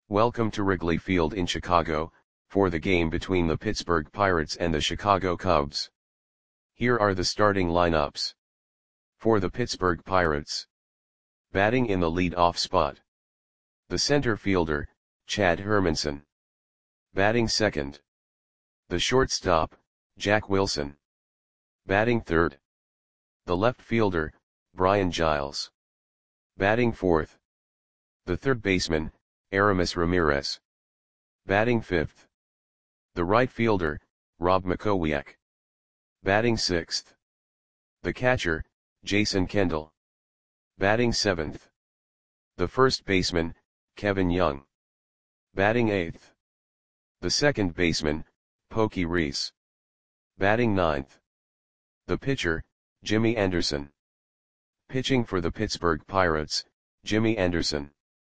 Welcome to Wrigley Field in Chicago, for the game between the Pittsburgh Pirates and the Chicago Cubs. Here are the starting lineups. For the Pittsburgh Pirates. Batting in the lead-off spot. The center fielder, Chad Hermanson. Batting second. The shortstop, Jack Wilson. Batting third. The left fielder, Brian Giles. Batting fourth. The third baseman, Aramis Ramirez. Batting fifth. The right fielder, Rob Makowiak. Batting sixth. The catcher, Jason Kendall. Batting seventh. The first baseman, Kevin Young. Batting eighth. The second baseman, Pokey Reese. Batting ninth. The pitcher, Jimmy Anderson. Pitching for the Pittsburgh Pirates, Jimmy Anderson.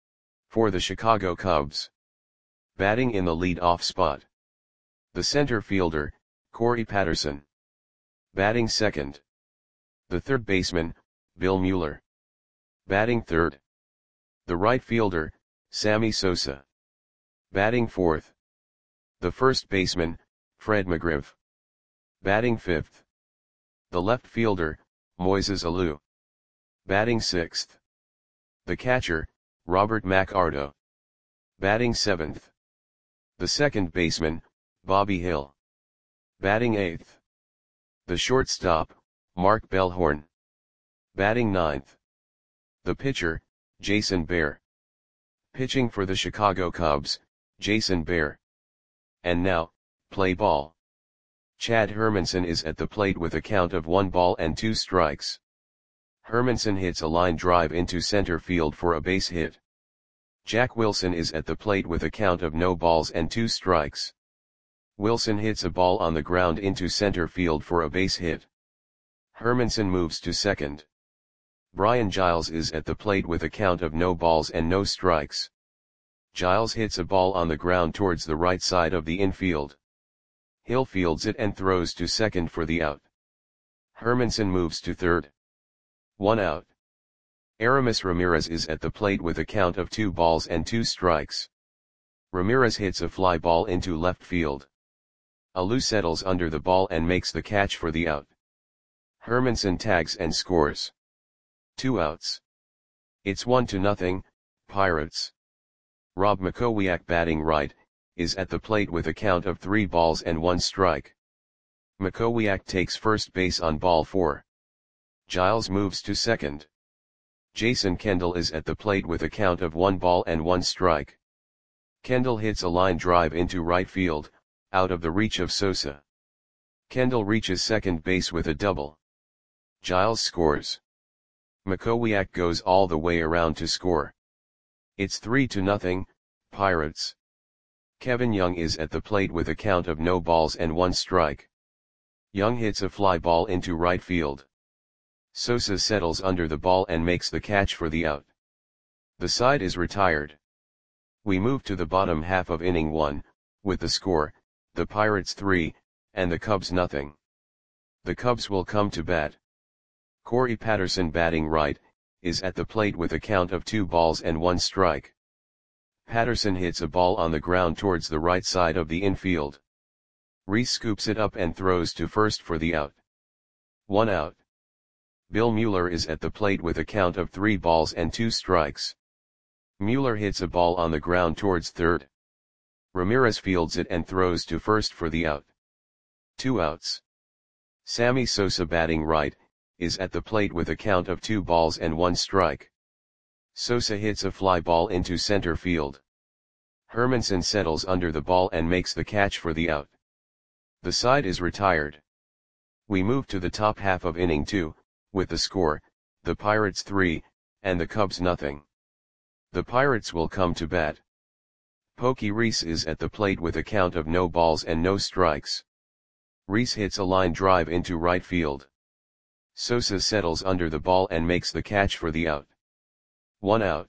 For the Chicago Cubs. Batting in the lead-off spot. The center fielder, Corey Patterson. Batting second. The third baseman, Bill Mueller. Batting third. The right fielder, Sammy Sosa. Batting fourth. The first baseman, Fred McGriff. Batting fifth. The left fielder, Moises Alou. Batting sixth. The catcher, Robert McArdo. Batting seventh. The second baseman, Bobby Hill. Batting eighth. The shortstop, Mark Bellhorn. Batting ninth. The pitcher, Jason Bear. Pitching for the Chicago Cubs, Jason Bear. And now, play ball. Chad Hermanson is at the plate with a count of 1 ball and 2 strikes. Hermanson hits a line drive into center field for a base hit. Jack Wilson is at the plate with a count of no balls and 2 strikes. Wilson hits a ball on the ground into center field for a base hit. Hermanson moves to second. Brian Giles is at the plate with a count of no balls and no strikes. Giles hits a ball on the ground towards the right side of the infield. Hill fields it and throws to second for the out. Hermanson moves to third. 1 out. Aramis Ramirez is at the plate with a count of 2 balls and 2 strikes. Ramirez hits a fly ball into left field. Alou settles under the ball and makes the catch for the out. Hermanson tags and scores. 2 outs. It's 1-0, Pirates. Rob Makowiak, batting right, is at the plate with a count of 3 balls and 1 strike. Makowiak takes first base on ball 4. Giles moves to second. Jason Kendall is at the plate with a count of 1 ball and 1 strike. Kendall hits a line drive into right field, out of the reach of Sosa. Kendall reaches second base with a double. Giles scores. Makowiak goes all the way around to score. It's 3-0, Pirates. Kevin Young is at the plate with a count of no balls and 1 strike. Young hits a fly ball into right field. Sosa settles under the ball and makes the catch for the out. The side is retired. We move to the bottom half of inning 1, with the score, the Pirates 3, and the Cubs 0. The Cubs will come to bat. Corey Patterson, batting right, is at the plate with a count of 2 balls and 1 strike. Patterson hits a ball on the ground towards the right side of the infield. Reese scoops it up and throws to first for the out. 1 out. Bill Mueller is at the plate with a count of 3 balls and 2 strikes. Mueller hits a ball on the ground towards third. Ramirez fields it and throws to first for the out. 2 outs. Sammy Sosa, batting right, is at the plate with a count of 2 balls and 1 strike. Sosa hits a fly ball into center field. Hermanson settles under the ball and makes the catch for the out. The side is retired. We move to the top half of inning 2, with the score, the Pirates 3, and the Cubs 0. The Pirates will come to bat. Pokey Reese is at the plate with a count of no balls and no strikes. Reese hits a line drive into right field. Sosa settles under the ball and makes the catch for the out. 1 out.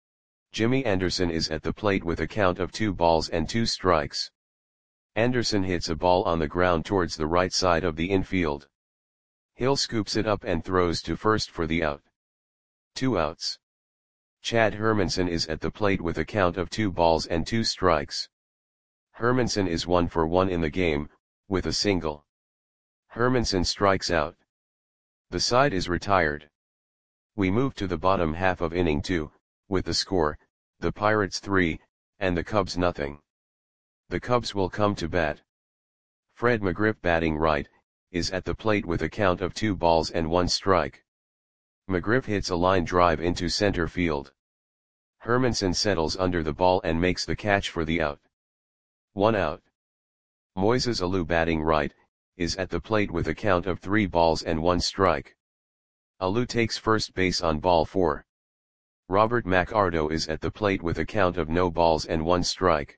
Jimmy Anderson is at the plate with a count of 2 balls and 2 strikes. Anderson hits a ball on the ground towards the right side of the infield. Hill scoops it up and throws to first for the out. 2 outs. Chad Hermansen is at the plate with a count of 2 balls and 2 strikes. Hermansen is 1 for 1 in the game, with a single. Hermansen strikes out. The side is retired. We move to the bottom half of inning 2, with the score, the Pirates 3, and the Cubs nothing. The Cubs will come to bat. Fred McGriff, batting right, is at the plate with a count of 2 balls and 1 strike. McGriff hits a line drive into center field. Hermansen settles under the ball and makes the catch for the out. 1 out. Moises Alou, batting right, is at the plate with a count of 3 balls and 1 strike. Alou takes first base on ball 4. Robert McArdo is at the plate with a count of no balls and 1 strike.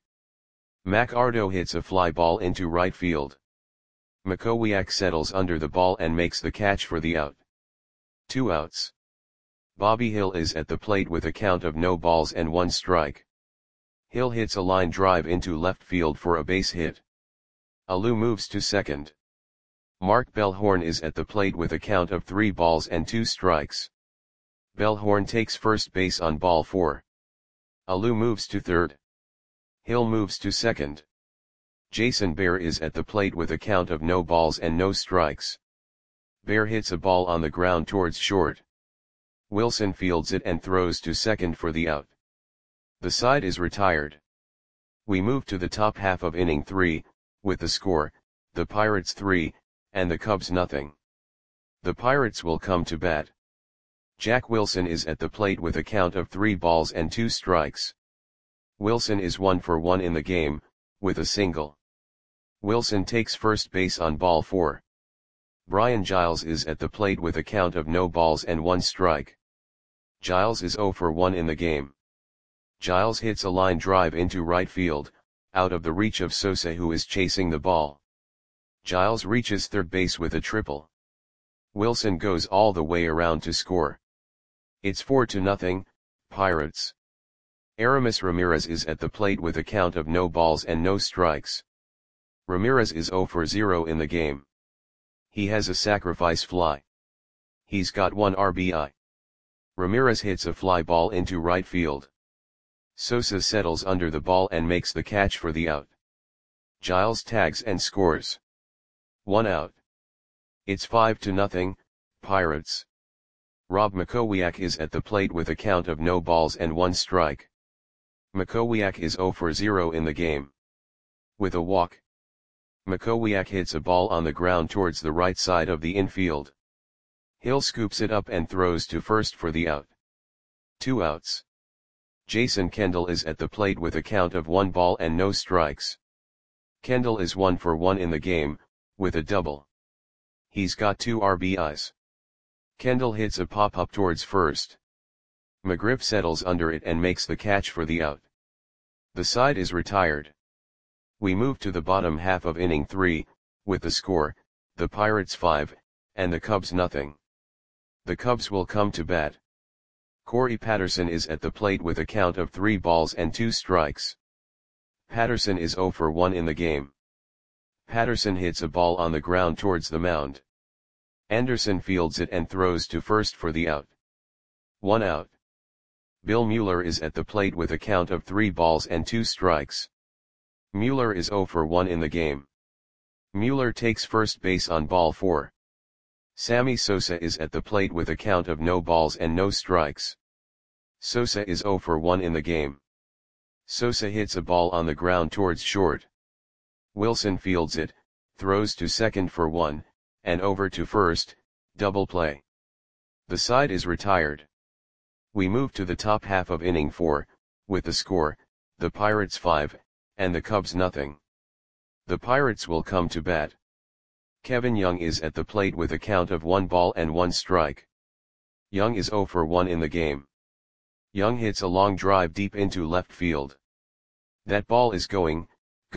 McArdo hits a fly ball into right field. Makowiak settles under the ball and makes the catch for the out. 2 outs. Bobby Hill is at the plate with a count of no balls and 1 strike. Hill hits a line drive into left field for a base hit. Alou moves to second. Mark Bellhorn is at the plate with a count of 3 balls and 2 strikes. Bellhorn takes first base on ball 4. Alou moves to third. Hill moves to second. Jason Bear is at the plate with a count of no balls and no strikes. Bear hits a ball on the ground towards short. Wilson fields it and throws to second for the out. The side is retired. We move to the top half of inning 3, with the score, the Pirates 3, and the Cubs nothing. The Pirates will come to bat. Jack Wilson is at the plate with a count of 3 balls and 2 strikes. Wilson is 1 for 1 in the game, with a single. Wilson takes first base on ball 4. Brian Giles is at the plate with a count of no balls and 1 strike. Giles is 0 for 1 in the game. Giles hits a line drive into right field, out of the reach of Sosa, who is chasing the ball. Giles reaches third base with a triple. Wilson goes all the way around to score. It's 4-0, Pirates. Aramis Ramirez is at the plate with a count of no balls and no strikes. Ramirez is 0 for 0 in the game. He has a sacrifice fly. He's got 1 RBI. Ramirez hits a fly ball into right field. Sosa settles under the ball and makes the catch for the out. Giles tags and scores. 1 out. It's 5-0, Pirates. Rob Makowiak is at the plate with a count of no balls and 1 strike. Makowiak is 0 for 0 in the game. With a walk. Makowiak hits a ball on the ground towards the right side of the infield. Hill scoops it up and throws to first for the out. 2 outs. Jason Kendall is at the plate with a count of 1 ball and no strikes. Kendall is 1 for 1 in the game, with a double. He's got 2 RBIs. Kendall hits a pop-up towards first. McGriff settles under it and makes the catch for the out. The side is retired. We move to the bottom half of inning 3, with the score, the Pirates 5, and the Cubs nothing. The Cubs will come to bat. Corey Patterson is at the plate with a count of 3 balls and 2 strikes. Patterson is 0 for 1 in the game. Patterson hits a ball on the ground towards the mound. Anderson fields it and throws to first for the out. 1 out. Bill Mueller is at the plate with a count of 3 balls and 2 strikes. Mueller is 0 for 1 in the game. Mueller takes first base on ball 4. Sammy Sosa is at the plate with a count of no balls and no strikes. Sosa is 0 for 1 in the game. Sosa hits a ball on the ground towards short. Wilson fields it, throws to second for 1, and over to first, double play. The side is retired. We move to the top half of inning 4, with the score, the Pirates 5, and the Cubs nothing. The Pirates will come to bat. Kevin Young is at the plate with a count of 1 ball and 1 strike. Young is 0 for 1 in the game. Young hits a long drive deep into left field. That ball is gone.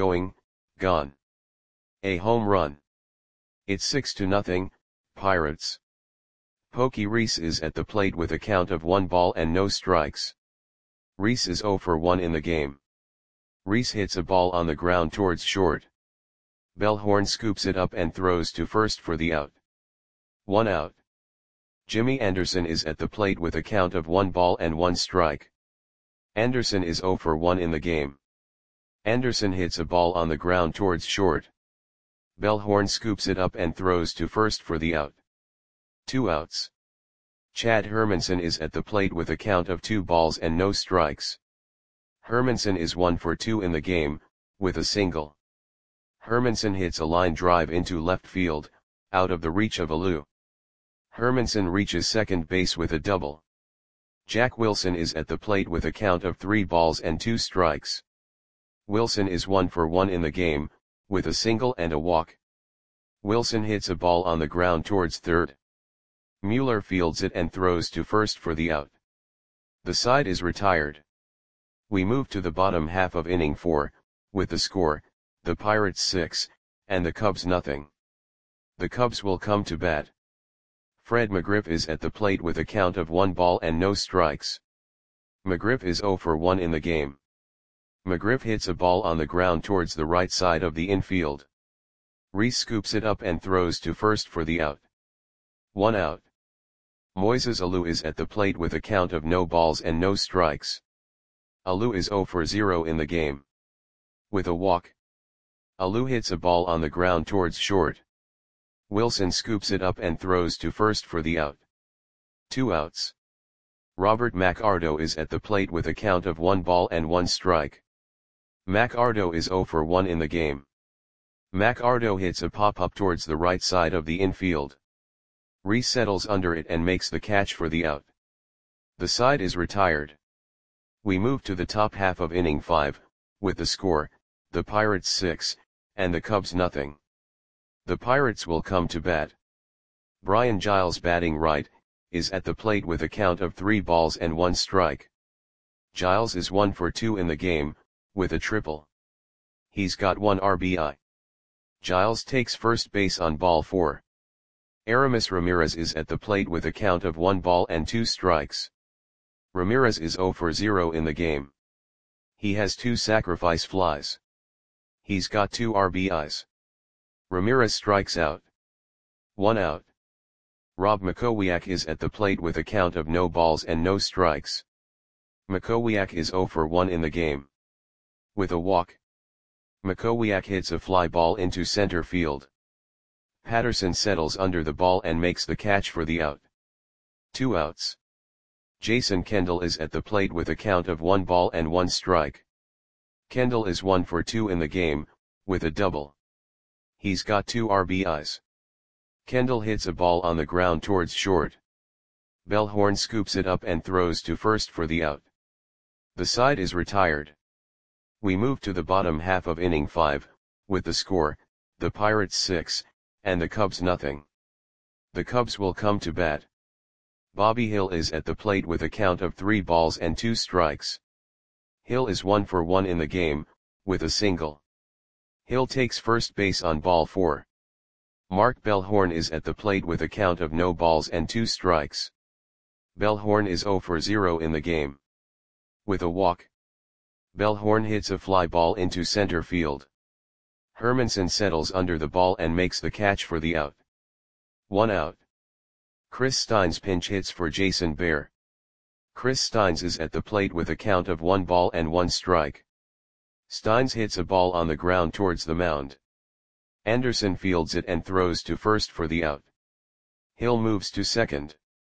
A home run. It's 6-0, Pirates. Pokey Reese is at the plate with a count of 1 ball and no strikes. Reese is 0 for 1 in the game. Reese hits a ball on the ground towards short. Bellhorn scoops it up and throws to first for the out. 1 out. Jimmy Anderson is at the plate with a count of 1 ball and 1 strike. Anderson is 0 for 1 in the game. Anderson hits a ball on the ground towards short. Bellhorn scoops it up and throws to first for the out. 2 outs. Chad Hermanson is at the plate with a count of 2 balls and no strikes. Hermanson is 1 for 2 in the game, with a single. Hermanson hits a line drive into left field, out of the reach of Alou. Hermanson reaches second base with a double. Jack Wilson is at the plate with a count of 3 balls and 2 strikes. Wilson is 1 for 1 in the game, with a single and a walk. Wilson hits a ball on the ground towards third. Mueller fields it and throws to first for the out. The side is retired. We move to the bottom half of inning 4, with the score, the Pirates 6, and the Cubs nothing. The Cubs will come to bat. Fred McGriff is at the plate with a count of 1 ball and no strikes. McGriff is 0 for 1 in the game. McGriff hits a ball on the ground towards the right side of the infield. Reese scoops it up and throws to first for the out. 1 out. Moises Alou is at the plate with a count of no balls and no strikes. Alou is 0 for 0 in the game. With a walk. Alou hits a ball on the ground towards short. Wilson scoops it up and throws to first for the out. 2 outs. Robert McArdo is at the plate with a count of 1 ball and 1 strike. McArdo is 0 for 1 in the game. McArdo hits a pop-up towards the right side of the infield. Reese settles under it and makes the catch for the out. The side is retired. We move to the top half of inning 5, with the score, the Pirates 6, and the Cubs nothing. The Pirates will come to bat. Brian Giles, batting right, is at the plate with a count of 3 balls and 1 strike. Giles is 1 for 2 in the game, with a triple. He's got 1 RBI. Giles takes first base on ball 4. Aramis Ramirez is at the plate with a count of 1 ball and 2 strikes. Ramirez is 0 for 0 in the game. He has 2 sacrifice flies. He's got 2 RBIs. Ramirez strikes out. 1 out. Rob Makowiak is at the plate with a count of no balls and no strikes. Makowiak is 0 for 1 in the game. With a walk. Makowiak hits a fly ball into center field. Patterson settles under the ball and makes the catch for the out. 2 outs. Jason Kendall is at the plate with a count of 1 ball and 1 strike. Kendall is 1 for 2 in the game, with a double. He's got 2 RBIs. Kendall hits a ball on the ground towards short. Bellhorn scoops it up and throws to first for the out. The side is retired. We move to the bottom half of inning 5, with the score, the Pirates 6, and the Cubs nothing. The Cubs will come to bat. Bobby Hill is at the plate with a count of 3 balls and 2 strikes. Hill is 1 for 1 in the game, with a single. Hill takes first base on ball 4. Mark Bellhorn is at the plate with a count of no balls and 2 strikes. Bellhorn is 0 for 0 in the game. With a walk. Bellhorn hits a fly ball into center field. Hermanson settles under the ball and makes the catch for the out. 1 out. Chris Steins pinch hits for Jason Bear. Chris Steins is at the plate with a count of 1 ball and 1 strike. Steins hits a ball on the ground towards the mound. Anderson fields it and throws to first for the out. Hill moves to second.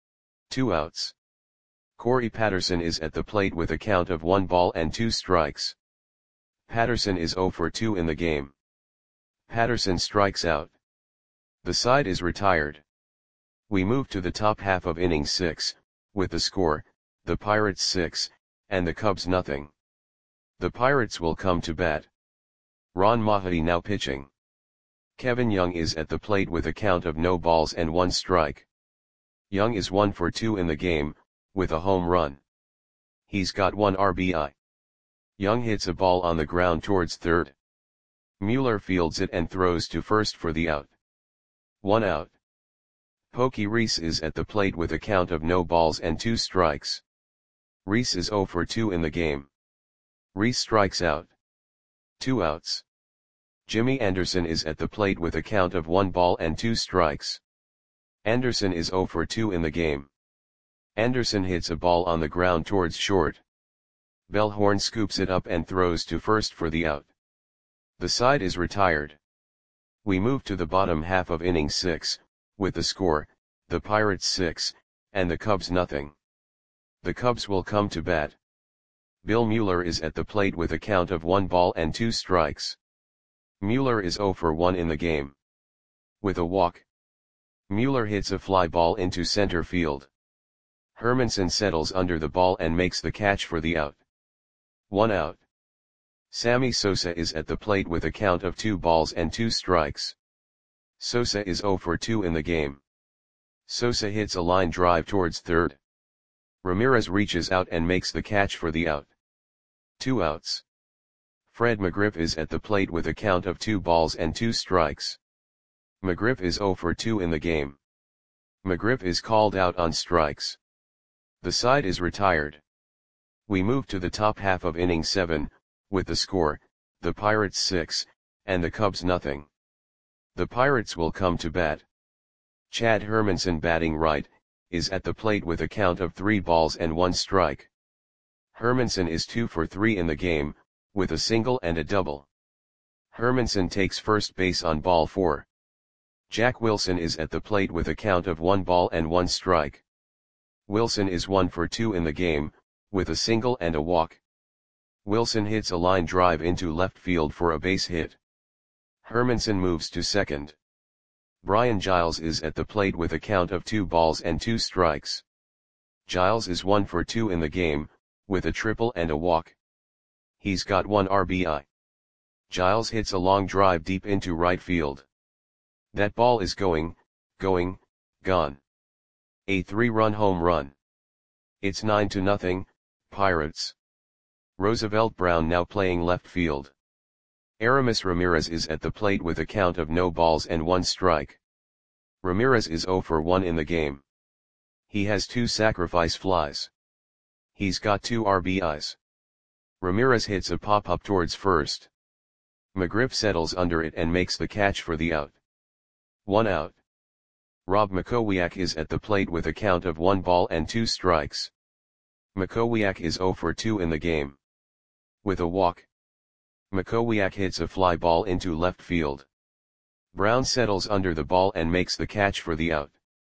2 outs. Corey Patterson is at the plate with a count of 1 ball and 2 strikes. Patterson is 0 for 2 in the game. Patterson strikes out. The side is retired. We move to the top half of inning 6, with the score, the Pirates 6, and the Cubs nothing. The Pirates will come to bat. Ron Mahadi now pitching. Kevin Young is at the plate with a count of no balls and 1 strike. Young is 1 for 2 in the game, with a home run. He's got 1 RBI. Young hits a ball on the ground towards third. Mueller fields it and throws to first for the out. 1 out. Pokey Reese is at the plate with a count of no balls and 2 strikes. Reese is 0 for 2 in the game. Reese strikes out. 2 outs. Jimmy Anderson is at the plate with a count of 1 ball and 2 strikes. Anderson is 0 for 2 in the game. Anderson hits a ball on the ground towards short. Bellhorn scoops it up and throws to first for the out. The side is retired. We move to the bottom half of inning 6, with the score, the Pirates 6, and the Cubs nothing. The Cubs will come to bat. Bill Mueller is at the plate with a count of 1 ball and 2 strikes. Mueller is 0 for 1 in the game. With a walk. Mueller hits a fly ball into center field. Hermanson settles under the ball and makes the catch for the out. 1 out. Sammy Sosa is at the plate with a count of 2 balls and 2 strikes. Sosa is 0 for 2 in the game. Sosa hits a line drive towards third. Ramirez reaches out and makes the catch for the out. 2 outs. Fred McGriff is at the plate with a count of 2 balls and 2 strikes. McGriff is 0 for 2 in the game. McGriff is called out on strikes. The side is retired. We move to the top half of inning 7, with the score, the Pirates 6, and the Cubs nothing. The Pirates will come to bat. Chad Hermanson, batting right, is at the plate with a count of 3 balls and 1 strike. Hermanson is 2 for 3 in the game, with a single and a double. Hermanson takes first base on ball 4. Jack Wilson is at the plate with a count of 1 ball and 1 strike. Wilson is 1 for 2 in the game, with a single and a walk. Wilson hits a line drive into left field for a base hit. Hermanson moves to second. Brian Giles is at the plate with a count of 2 balls and 2 strikes. Giles is 1 for 2 in the game, with a triple and a walk. He's got 1 RBI. Giles hits a long drive deep into right field. That ball is gone. A 3-run home run. It's 9-0, Pirates. Roosevelt Brown now playing left field. Aramis Ramirez is at the plate with a count of no balls and 1 strike. Ramirez is 0 for 1 in the game. He has 2 sacrifice flies. He's got 2 RBIs. Ramirez hits a pop-up towards first. McGriff settles under it and makes the catch for the out. 1 out. Rob Makowiak is at the plate with a count of 1 ball and 2 strikes. Makowiak is 0 for 2 in the game. With a walk. Makowiak hits a fly ball into left field. Brown settles under the ball and makes the catch for the out.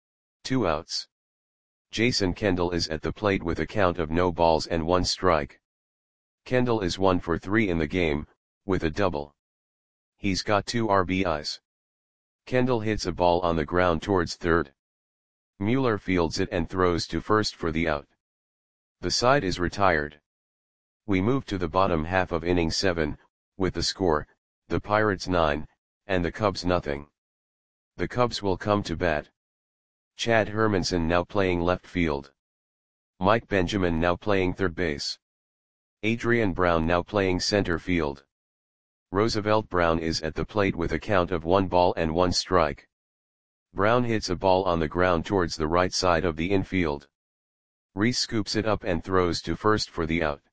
2 outs. Jason Kendall is at the plate with a count of no balls and 1 strike. Kendall is 1 for 3 in the game, with a double. He's got 2 RBIs. Kendall hits a ball on the ground towards third. Mueller fields it and throws to first for the out. The side is retired. We move to the bottom half of inning 7, with the score, the Pirates 9, and the Cubs nothing. The Cubs will come to bat. Chad Hermanson now playing left field. Mike Benjamin now playing third base. Adrian Brown now playing center field. Roosevelt Brown is at the plate with a count of 1 ball and 1 strike. Brown hits a ball on the ground towards the right side of the infield. Reese scoops it up and throws to first for the out.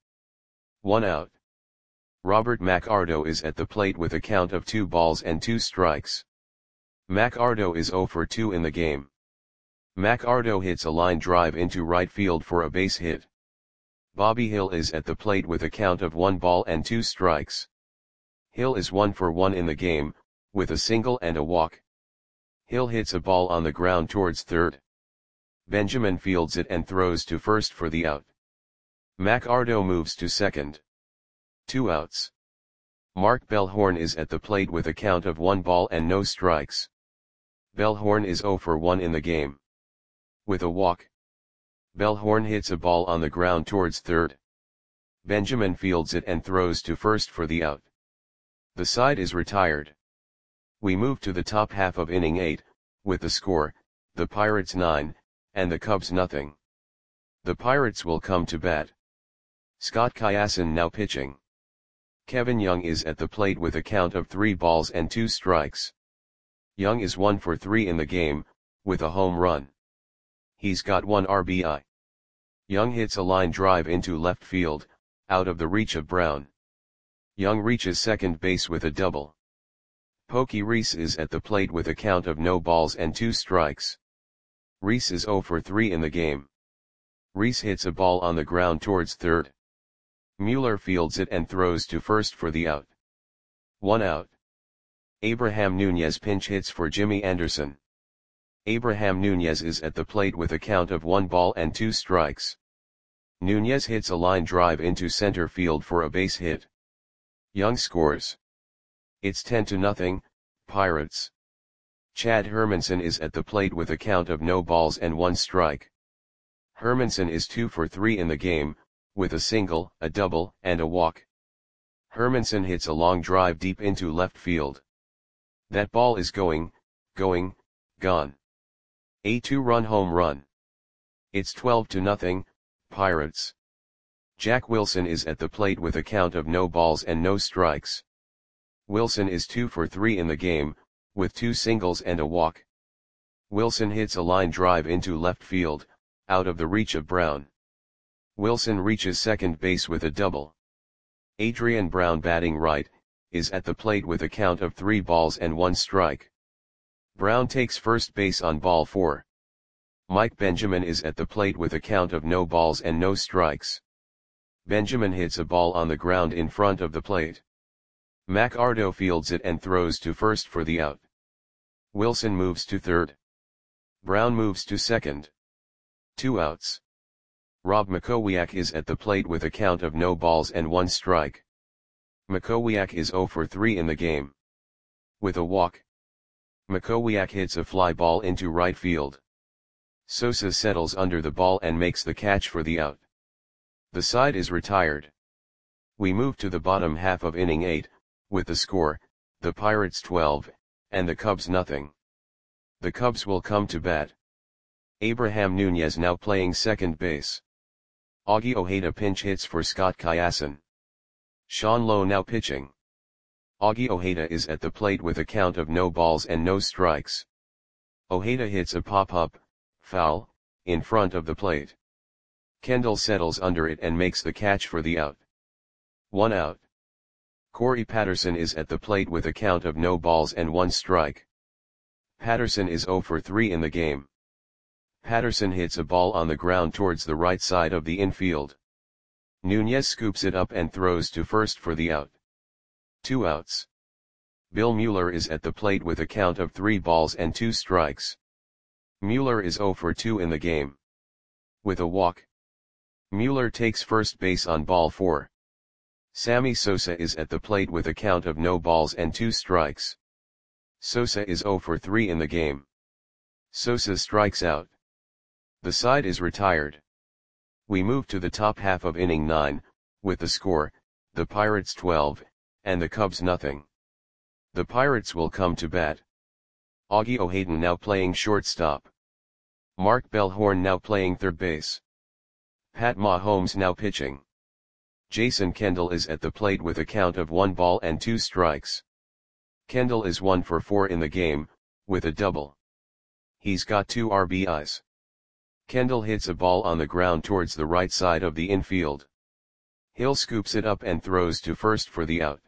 1 out. Robert McArdo is at the plate with a count of 2 balls and 2 strikes. McArdo is 0 for 2 in the game. McArdo hits a line drive into right field for a base hit. Bobby Hill is at the plate with a count of 1 ball and 2 strikes. Hill is 1 for 1 in the game, with a single and a walk. Hill hits a ball on the ground towards third. Benjamin fields it and throws to first for the out. McArdo moves to second. 2 outs. Mark Bellhorn is at the plate with a count of 1 ball and no strikes. Bellhorn is 0 for 1 in the game. With a walk. Bellhorn hits a ball on the ground towards third. Benjamin fields it and throws to first for the out. The side is retired. We move to the top half of inning 8, with the score, the Pirates 9, and the Cubs nothing. The Pirates will come to bat. Scott Kyasin now pitching. Kevin Young is at the plate with a count of 3 balls and 2 strikes. Young is 1 for 3 in the game, with a home run. He's got 1 RBI. Young hits a line drive into left field, out of the reach of Brown. Young reaches second base with a double. Pokey Reese is at the plate with a count of no balls and 2 strikes. Reese is 0 for 3 in the game. Reese hits a ball on the ground towards third. Mueller fields it and throws to first for the out. 1 out. Abraham Nunez pinch hits for Jimmy Anderson. Abraham Nunez is at the plate with a count of 1 ball and 2 strikes. Nunez hits a line drive into center field for a base hit. Young scores. It's 10-0, Pirates. Chad Hermanson is at the plate with a count of no balls and 1 strike. Hermanson is 2 for 3 in the game, with a single, a double, and a walk. Hermanson hits a long drive deep into left field. That ball is going, gone. A 2-run home run. It's 12-0, Pirates. Jack Wilson is at the plate with a count of no balls and no strikes. Wilson is 2 for 3 in the game, with 2 singles and a walk. Wilson hits a line drive into left field, out of the reach of Brown. Wilson reaches second base with a double. Adrian Brown, batting right, is at the plate with a count of 3 balls and 1 strike. Brown takes first base on ball 4. Mike Benjamin is at the plate with a count of no balls and no strikes. Benjamin hits a ball on the ground in front of the plate. Mac Ardo fields it and throws to first for the out. Wilson moves to third. Brown moves to second. 2 outs. Rob Makowiak is at the plate with a count of no balls and 1 strike. Makowiak is 0 for 3 in the game. With a walk. Makowiak hits a fly ball into right field. Sosa settles under the ball and makes the catch for the out. The side is retired. We move to the bottom half of inning 8, with the score, the Pirates 12, and the Cubs nothing. The Cubs will come to bat. Abraham Nunez now playing second base. Augie Ojeda pinch hits for Scott Kyasin. Sean Lowe now pitching. Augie Ojeda is at the plate with a count of no balls and no strikes. Ojeda hits a pop-up, foul, in front of the plate. Kendall settles under it and makes the catch for the out. 1 out. Corey Patterson is at the plate with a count of no balls and 1 strike. Patterson is 0 for 3 in the game. Patterson hits a ball on the ground towards the right side of the infield. Nunez scoops it up and throws to first for the out. 2 outs. Bill Mueller is at the plate with a count of 3 balls and 2 strikes. Mueller is 0 for 2 in the game. With a walk. Mueller takes first base on ball 4. Sammy Sosa is at the plate with a count of no balls and 2 strikes. Sosa is 0 for 3 in the game. Sosa strikes out. The side is retired. We move to the top half of inning 9, with the score, the Pirates 12, and the Cubs nothing. The Pirates will come to bat. Augie Ojeda now playing shortstop. Mark Bellhorn now playing third base. Pat Mahomes now pitching. Jason Kendall is at the plate with a count of 1 ball and 2 strikes. Kendall is 1 for 4 in the game, with a double. He's got 2 RBIs. Kendall hits a ball on the ground towards the right side of the infield. Hill scoops it up and throws to first for the out.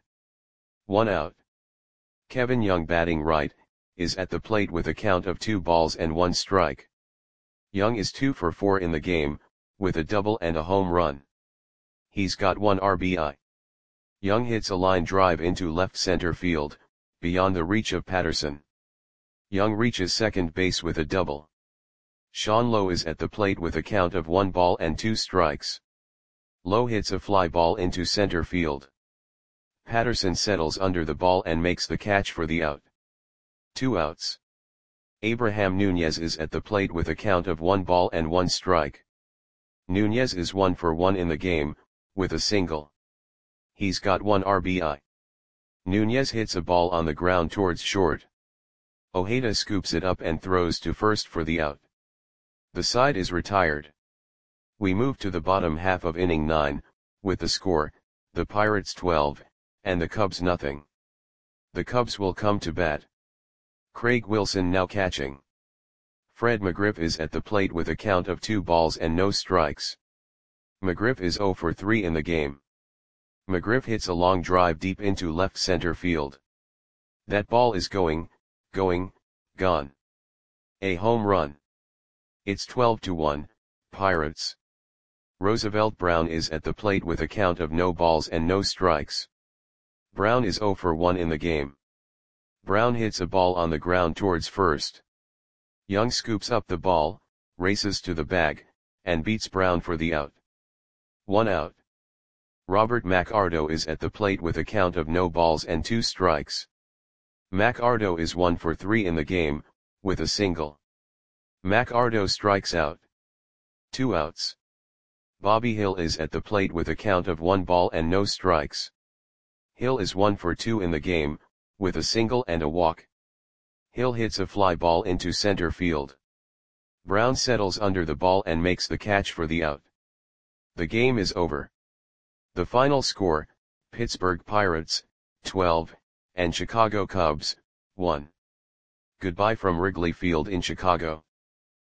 1 out. Kevin Young, batting right, is at the plate with a count of 2 balls and 1 strike. Young is 2 for 4 in the game, with a double and a home run. He's got 1 RBI. Young hits a line drive into left center field, beyond the reach of Patterson. Young reaches second base with a double. Sean Lowe is at the plate with a count of 1 ball and 2 strikes. Lowe hits a fly ball into center field. Patterson settles under the ball and makes the catch for the out. 2 outs. Abraham Nunez is at the plate with a count of 1 ball and 1 strike. Nunez is 1 for 1 in the game, with a single. He's got 1 RBI. Nunez hits a ball on the ground towards short. Ojeda scoops it up and throws to first for the out. The side is retired. We move to the bottom half of inning 9, with the score, the Pirates 12, and the Cubs nothing. The Cubs will come to bat. Craig Wilson now catching. Fred McGriff is at the plate with a count of 2 balls and no strikes. McGriff is 0 for 3 in the game. McGriff hits a long drive deep into left center field. That ball is going, gone. A home run. It's 12-1, Pirates. Roosevelt Brown is at the plate with a count of no balls and no strikes. Brown is 0 for 1 in the game. Brown hits a ball on the ground towards first. Young scoops up the ball, races to the bag, and beats Brown for the out. 1 out. Robert McArdo is at the plate with a count of no balls and 2 strikes. McArdo is 1 for 3 in the game, with a single. McArdo strikes out. 2 outs. Bobby Hill is at the plate with a count of 1 ball and no strikes. Hill is 1 for 2 in the game, with a single and a walk. Hill hits a fly ball into center field. Brown settles under the ball and makes the catch for the out. The game is over. The final score, Pittsburgh Pirates, 12, and Chicago Cubs, 1. Goodbye from Wrigley Field in Chicago.